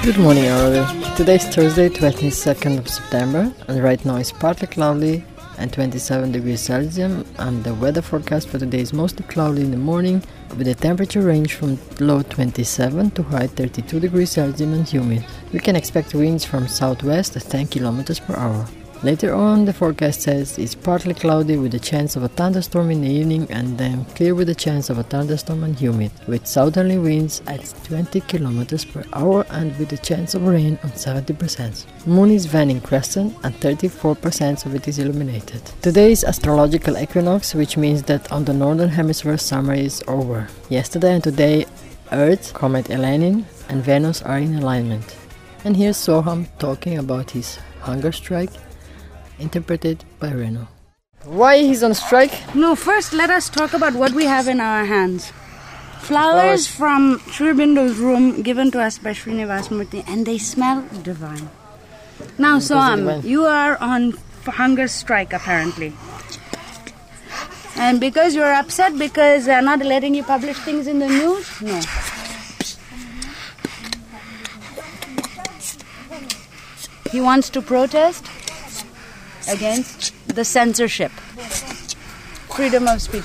Good morning, everyone. Today is Thursday, 22nd of September, and right now it's partly cloudy and 27 degrees Celsius, and the weather forecast for today is mostly cloudy in the morning, with a temperature range from low 27 to high 32 degrees Celsius and humid. We can expect winds from southwest at 10 kilometers per hour. Later on, the forecast says it's partly cloudy with a chance of a thunderstorm in the evening, and then clear with a chance of a thunderstorm and humid, with southerly winds at 20 km per hour and with a chance of rain on 70%. Moon is waning crescent and 34% of it is illuminated. Today is astrological equinox, which means that on the northern hemisphere summer is over. Yesterday and today, Earth, comet Elenin, and Venus are in alignment. And here's Soham talking about his hunger strike, interpreted by Reno. Why he's on strike? No, first let us talk about what we have in our hands. Flowers from Sri Aurobindo room given to us by Srinivas Murthy, and they smell divine. Now, Soham, you are on hunger strike apparently. And because you're upset because they're not letting you publish things in the news? No. He wants to protest against the censorship, freedom of speech.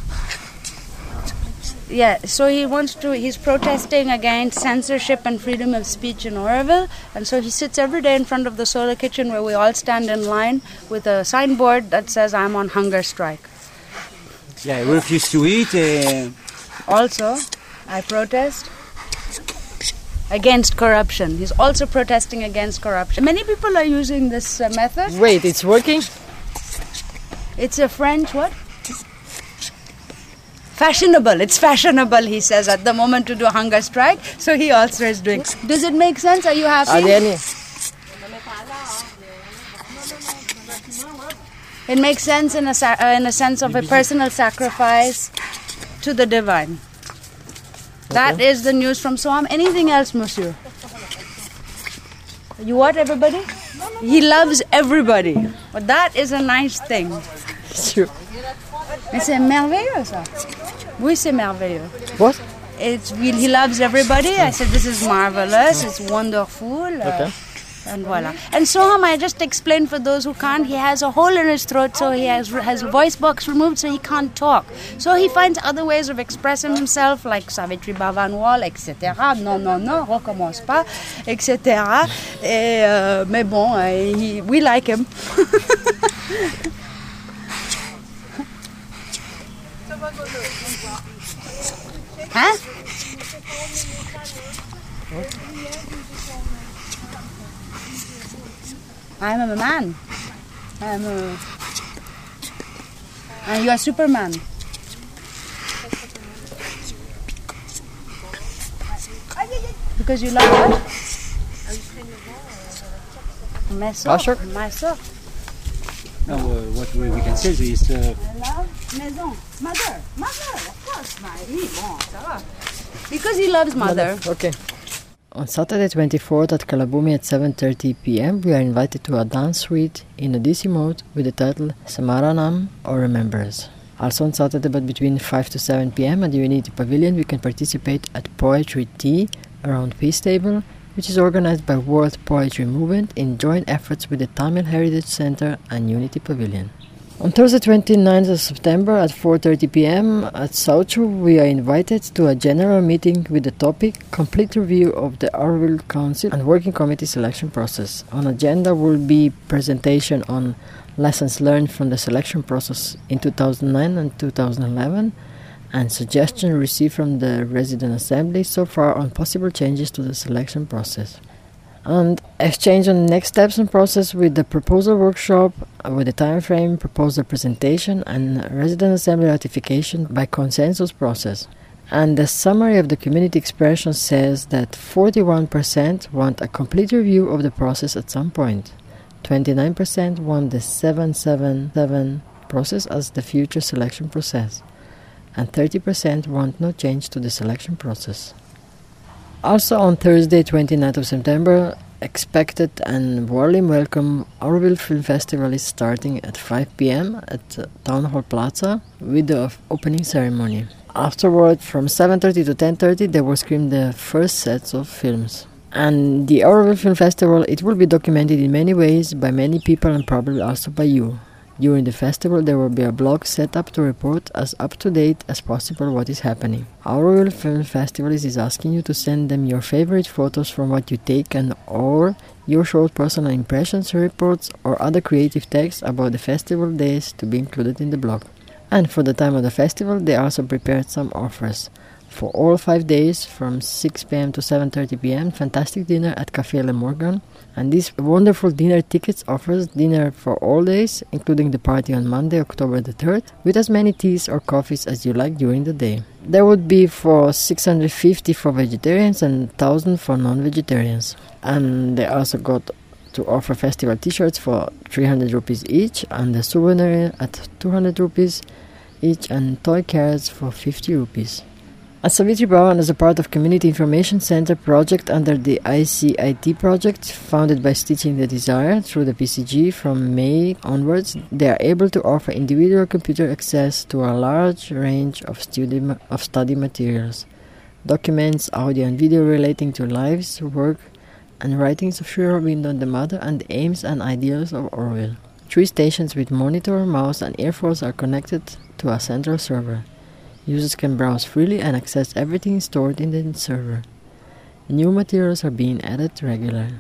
Yeah, so he's protesting against censorship and freedom of speech in Auroville, and so he sits every day in front of the solar kitchen where we all stand in line with a signboard that says, "I'm on hunger strike." Yeah, I refuse to eat. Also, I protest against corruption. He's also protesting against corruption. Many people are using this method. Wait, it's working? It's a French what? Fashionable. It's fashionable, he says, at the moment to do a hunger strike. So he also is doing. Does it make sense? Are you happy? Are there any? It makes sense in a sense of a personal sacrifice to the divine. That is the news from Soham. Anything else, monsieur? You what, everybody? He loves everybody. But that is a nice thing. Sure. Mais c'est merveilleux, ça. Oui, c'est merveilleux. What? He loves everybody. I said, this is marvelous. It's wonderful. Okay. And voila. And Soham, I just explained for those who can't, he has a hole in his throat, so he has a voice box removed, so he can't talk. So he finds other ways of expressing himself, like Savitri Bavanwal, etc. Non, recommence pas, etc. Mais bon, we like him. Huh? I'm a man. And you are Superman. Because you love what? My soeur. No, what we can say is... I love maison. Mother, of course. Bon, ça va. Because he loves mother. Okay. On Saturday 24th at Kalabumi at 7:30 p.m. we are invited to a dance suite in Odissi mode with the title Samaranam or Remembrance. Also on Saturday, but between 5 to 7 p.m. at the Unity Pavilion, we can participate at Poetry Tea around Peace Table, which is organized by World Poetry Movement in joint efforts with the Tamil Heritage Center and Unity Pavilion. On Thursday 29th of September at 4:30 p.m. at Sauchu, we are invited to a general meeting with the topic Complete Review of the Auroville Council and Working Committee Selection Process. On agenda will be presentation on lessons learned from the selection process in 2009 and 2011 and suggestions received from the Resident Assembly so far on possible changes to the selection process. And exchange on next steps and process with the proposal workshop with the time frame, proposal presentation and resident assembly ratification by consensus process. And the summary of the community expression says that 41% want a complete review of the process at some point. 29% want the 777 process as the future selection process. And 30% want no change to the selection process. Also on Thursday, 29th of September, expected and warmly welcome Auroville Film Festival is starting at 5 p.m. at Town Hall Plaza with the opening ceremony. Afterward, from 7:30 to 10:30, they will screen the first sets of films. And the Auroville Film Festival, it will be documented in many ways by many people and probably also by you. During the festival, there will be a blog set up to report as up-to-date as possible what is happening. Auroville Film Festival is asking you to send them your favorite photos from what you take and or your short personal impressions, reports or other creative text about the festival days to be included in the blog. And for the time of the festival, they also prepared some offers. For all 5 days, from 6 p.m. to 7:30 p.m., fantastic dinner at Café Le Morgan. And this wonderful dinner tickets offers dinner for all days, including the party on Monday, October the 3rd, with as many teas or coffees as you like during the day. There would be for 650 for vegetarians and 1,000 for non-vegetarians. And they also got to offer festival t-shirts for 300 rupees each, and the souvenir at 200 rupees each, and toy carrots for 50 rupees. At Savitri Bhavan, as a part of Community Information Center project under the ICIT project, founded by Stitching the Desire through the PCG from May onwards, they are able to offer individual computer access to a large range of study materials, documents, audio and video relating to lives, work, and writings of Sri Aurobindo, the mother, and the aims and ideals of Auroville. 3 stations with monitor, mouse, and earphones are connected to a central server. Users can browse freely and access everything stored in the server. New materials are being added regularly.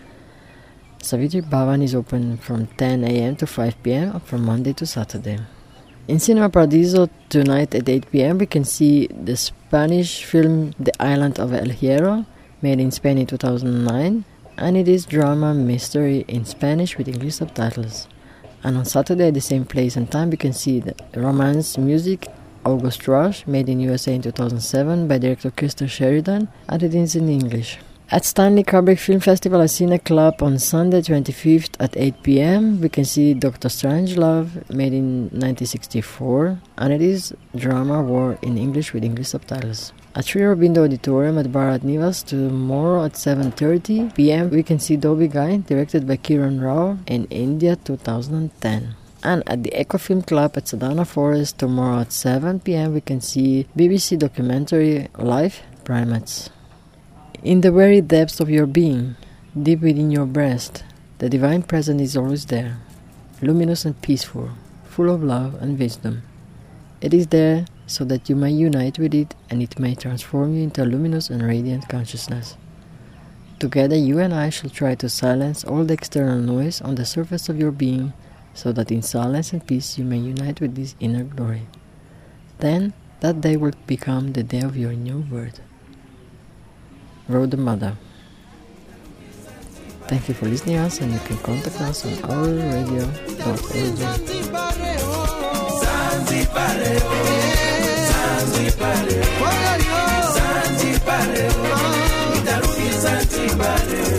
Savitri Bhavan is open from 10 a.m. to 5 p.m. from Monday to Saturday. In Cinema Paradiso tonight at 8 p.m. we can see the Spanish film The Island of El Hierro, made in Spain in 2009, and it is drama mystery in Spanish with English subtitles. And on Saturday at the same place and time we can see the romance music August Rush, made in USA in 2007 by director Krista Sheridan, and it is in English. At Stanley Kubrick Film Festival at Cine Club on Sunday 25th at 8 p.m. we can see Dr. Strangelove, made in 1964, and it is drama war in English with English subtitles. At Sri Aurobindo Auditorium at Bharat Nivas tomorrow at 7:30 p.m. we can see Dobby Guy, directed by Kiran Rao, in India 2010. And at the Echo Film Club at Sadhana Forest tomorrow at 7 p.m. we can see BBC documentary Life Primates. In the very depths of your being, deep within your breast, the Divine Presence is always there, luminous and peaceful, full of love and wisdom. It is there so that you may unite with it and it may transform you into a luminous and radiant consciousness. Together you and I shall try to silence all the external noise on the surface of your being, so that in silence and peace you may unite with this inner glory. Then, that day will become the day of your new birth. Wrote the Mother. Thank you for listening to us, and you can contact us on aurradio.org.